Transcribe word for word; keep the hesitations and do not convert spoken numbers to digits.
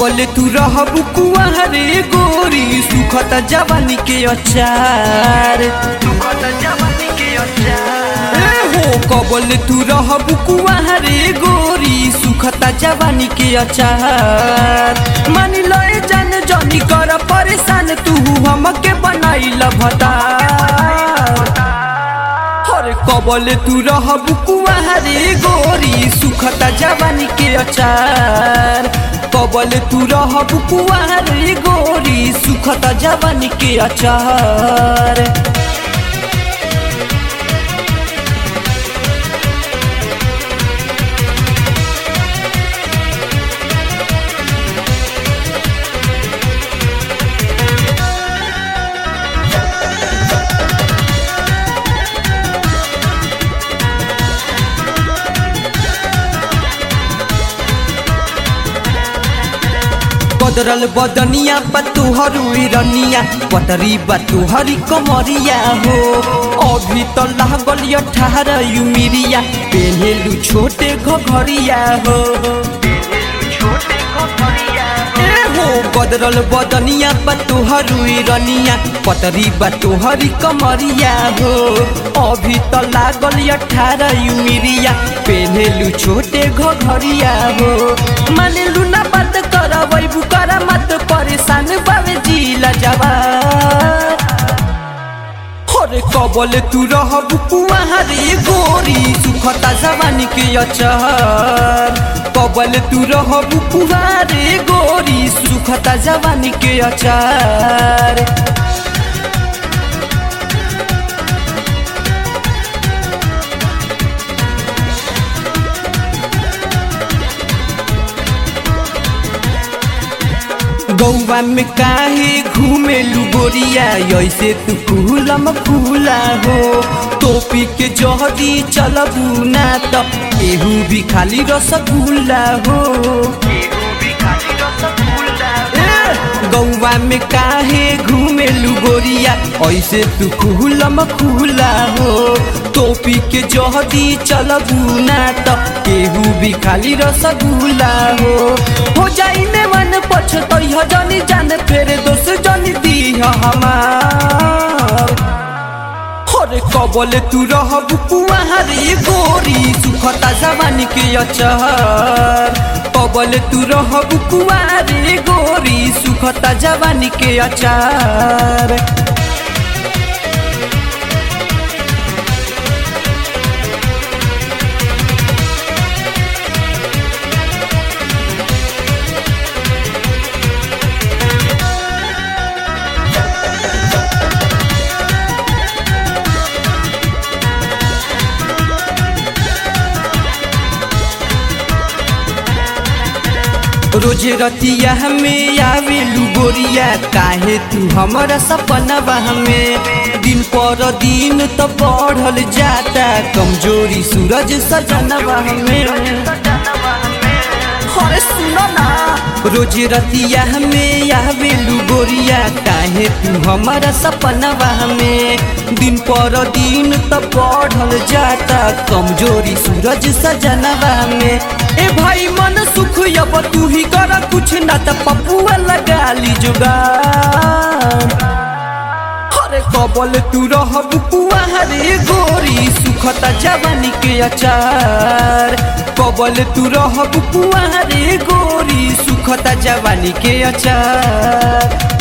कबले तू रहबू कुंवारे गोरी सुखत जवानी के अचार सुखत जवानी के अचार ए हो कबले तू रहबू कुंवारे गोरी सुखत जवानी के अचार मान लो ए जान जनी कर परेशान तू हमके बनाइल भतार अरे कबले तू रहबू कुंवारे गोरी सुखत जवानी के अचार कबले तू रहबू कुंवारे गोरी सुखत जवानी के अचार बदरल बदनिया पतुहरु रनिया पतरी बतुहरी कमरिया हो अभी तो लागल अठारह युमिरिया पेहेलू छोटे घघरिया हो बदरल बदनिया पतुहरु रनिया पतरी बतुहरी कमरिया हो अभी तो लागल अठारह युमिरिया पेहेलू छोटे घघरिया हो मानेलू ना बात करबै बुकरा मत परेशान बावे जिला जवान अरे कबले तू रहबू कुंवारे गोरी सुखता जवानी के अचार कबले तू रहबू कुंवारे गोरी सुखता जवानी के अचार गौवा में काहे घूमेलू गोरिया ऐसे तू फूलम फूला हो टोपी के जहदी चलबू ना तो केहू भी खाली रसगुल्ला हो गौवा में काहे घूमेलू गोरिया ऐसे तू फूलम फूला हो टोपी के जहदी चलबू ना तो केहू भी खाली रसगुल्ला हो हो जाई ने मन पछतई हो जनी जान फेरे दोस्त जनी दी हमार अरे कबले तू रहबू कुंवारे गोरी सुखता जवानी के अचार कबले तू रहबू कुंवारे गोरी सुखता जवानी के अचार रोजे रतिया हमें आवेलू गोरिया काहे तू हमारा सपनवा हमें दिन पर दिन तो बढ़ल जाता कमजोरी सूरज सजनवा हमें अरे सुनो ना रोजे रतिया हमें आवेलू गोरिया काहे तू हमारा सपनवा हमें दिन पर दिन तो बढ़ल जाता कमजोरी सूरज सजनवा में ए भाई मन सुख अब तू ही कर कुछ ना तो पपुआ लगा ली जुगाड़ अरे कबले तू रहबू कुंवारे गोरी सुखता जवानी के अचार कबले तू रहबू कुंवारे गोरी सुखता जवानी के अचार।